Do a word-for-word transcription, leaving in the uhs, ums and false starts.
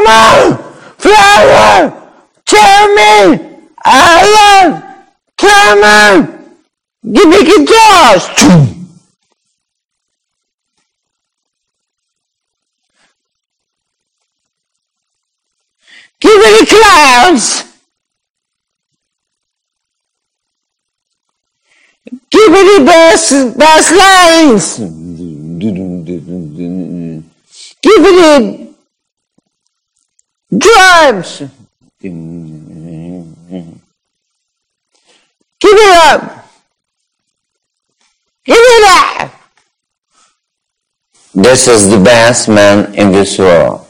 on! Flower! Tell me! Alan! Come on! Give me guitars! Give me the clouds! Give me the bass, bass lines! Give me the drums! Give it up! Give it up! This is the best man in this world.